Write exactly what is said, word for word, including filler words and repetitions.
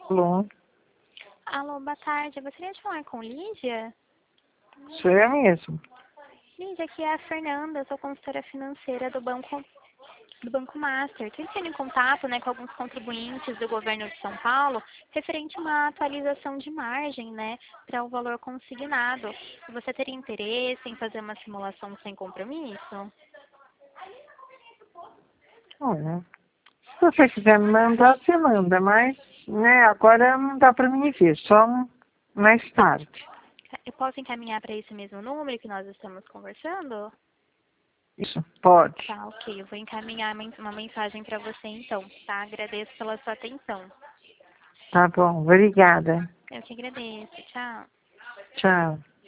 Alô, Alô, boa tarde. Eu gostaria de falar com Lídia. sou eu mesmo. Lídia, aqui é a Fernanda, eu sou consultora financeira do Banco do Banco Master. Estou entrando em contato, né, com alguns contribuintes do governo de São Paulo, referente a uma atualização de margem, né, para o valor consignado. Você teria interesse em fazer uma simulação sem compromisso? Olha, se você quiser me mandar, você manda, mas né, agora não dá para mim ver, só mais tarde. Eu posso encaminhar para esse mesmo número que nós estamos conversando? Isso, pode. Tá, ok. Eu vou encaminhar men- uma mensagem para você então, tá? Agradeço pela sua atenção. Tá bom, obrigada. Eu que agradeço. Tchau. Tchau.